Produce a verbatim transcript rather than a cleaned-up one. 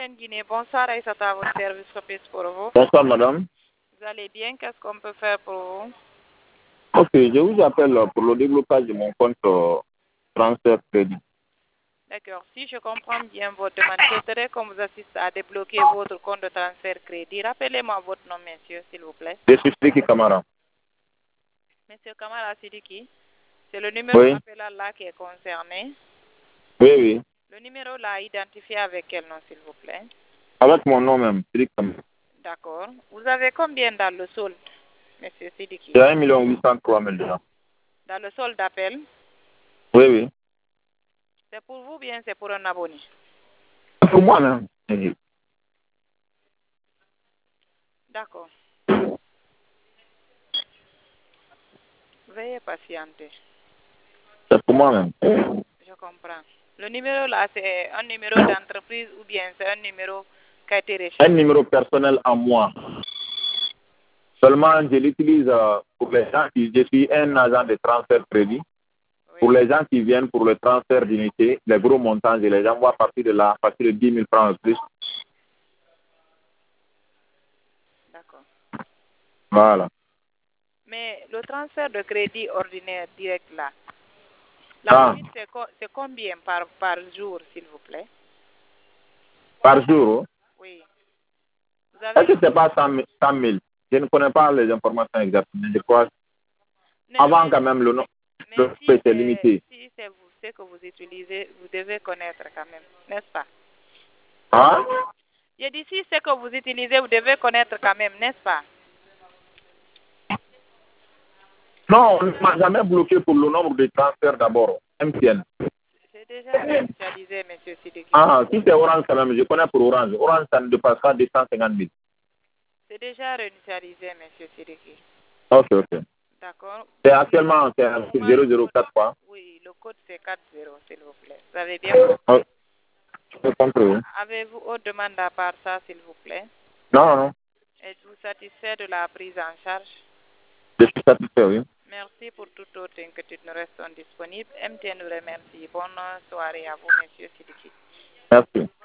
Guinée, bonsoir Aïssata, à votre service Copis pour vous. Bonsoir madame. Vous allez bien? Qu'est-ce qu'on peut faire pour vous? Ok, je vous appelle pour le déblocage de mon compte euh, transfert crédit. D'accord. Si je comprends bien votre demande, je souhaiterais qu'on vous assiste à débloquer votre compte de transfert crédit. Rappelez-moi votre nom, monsieur, s'il vous plaît. Je suis Sidiki Kamara. Monsieur Kamara Sidiki, c'est le numéro Oui. appelé là qui est concerné. Oui, oui. Le numéro là identifié avec quel nom, s'il vous plaît? Avec mon nom même, Sidiki Kamara. D'accord. Vous avez combien dans le solde, monsieur Sidiki? J'ai un million huit cent trois mille dedans. Dans le solde d'appel? Oui, oui. C'est pour vous ou bien c'est pour un abonné? Pour moi même. Oui. D'accord. Veuillez patienter. C'est pour moi même. Je comprends. Le numéro là, c'est un numéro d'entreprise ou bien c'est un numéro qui a été Un rechargé? numéro personnel à moi. Seulement, je l'utilise euh, pour les gens qui... Je suis un agent de transfert crédit. Oui. Pour les gens qui viennent pour le transfert d'unité, les gros montants, je les envoie à partir de là, à partir de dix mille francs en plus. D'accord. Voilà. Mais le transfert de crédit ordinaire direct là, la Ah, limite c'est co combien par, par jour, s'il vous plaît? par jour. Oui. Vous Est-ce avez... que c'est pas cent mille? Je ne connais pas les informations exactes, mais je crois Mais, avant mais, quand même le nom mais le si prix était c'est limité. si c'est vous ce que vous utilisez, vous devez connaître quand même, n'est-ce pas? Hein? J'ai dit si ce que vous utilisez, vous devez connaître quand même, n'est-ce pas? Non, on ne m'a jamais bloqué pour le nombre de transferts d'abord. M T N. C'est déjà réinitialisé, monsieur Sidiki. Ah, si c'est Orange quand même, je connais pour Orange. Orange, ça ne dépasse pas deux cent cinquante mille. C'est déjà réinitialisé, monsieur Sidiki. Ok, ok. D'accord. C'est actuellement c'est Vous m'avez- zéro zéro quatre fois. Oui, le code c'est quatre zéro, s'il vous plaît. Vous avez bien compris. Oh, j'ai compris. Avez-vous autre demande à part ça, s'il vous plaît? Non, non, Êtes-vous satisfait de la prise en charge? je suis satisfait, oui. Merci pour toute autre inquiétude. Nous restons disponibles. M T N vous remercie. Bonne soirée à vous, monsieur Sidiki. Merci.